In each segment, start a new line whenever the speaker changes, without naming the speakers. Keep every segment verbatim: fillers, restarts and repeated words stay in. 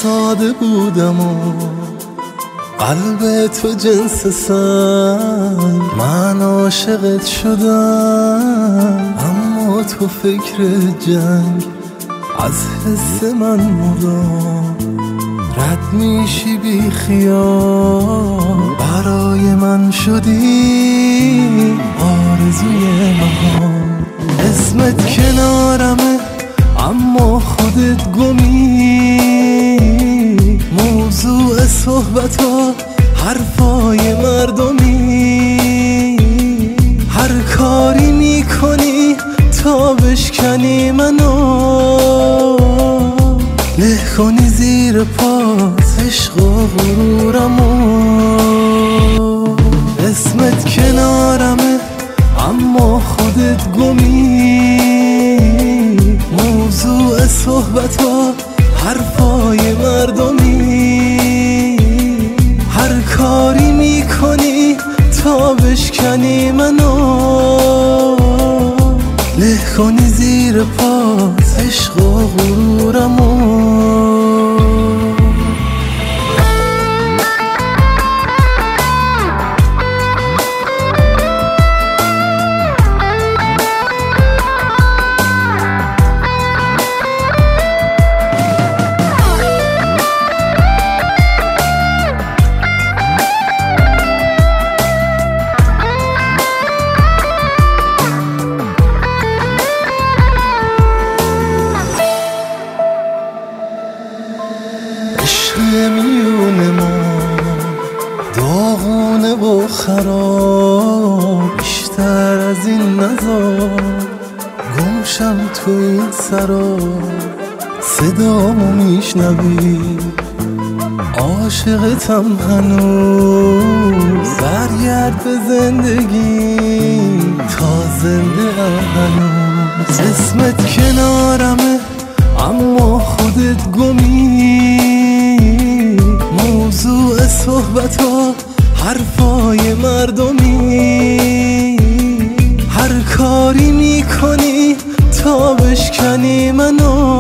ساده بودم و قلب تو جنس سنگ، من عاشقت شدم اما تو فکر جنگ. از حس من مدام رد میشی بی خیال، برای من شدی آرزوی نهان. اسمت کنارمه اما خودت گمی، موضوع صحبت ها حرفای مردمی. هر کاری میکنی تا بشکنی منو، له کنی زیر پات عشق و غرورمو. اسمت کنارمه اما خودت گمی، موضوع صحبت ها حرفای مردمی. هر کاری میکنی تا بشکنی منو، له کنی زیر پات عشق و غرورمو. عشق میون ما داغونه و خراب، بیشتر از این نزار گمشم تو این سرا. صدامو میشنوی عاشقتم هنوز، برگرد به زندگی تا زنده ام هنوز. اسمت کنارمه اما خودت گمی، موضوع صحبت ها حرفای مردمی. هر کاری میکنی تا بشکنی منو،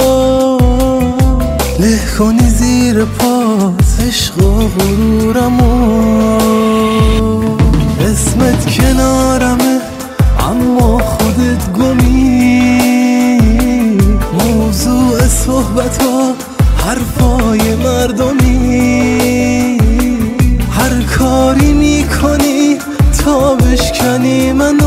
له کنی زیر پات عشق و غرورمو. اسمت کنارمه اما خودت گمی، موضوع صحبت ها حرفای مردمی. هر کاری میکنی تا بشکنی منو،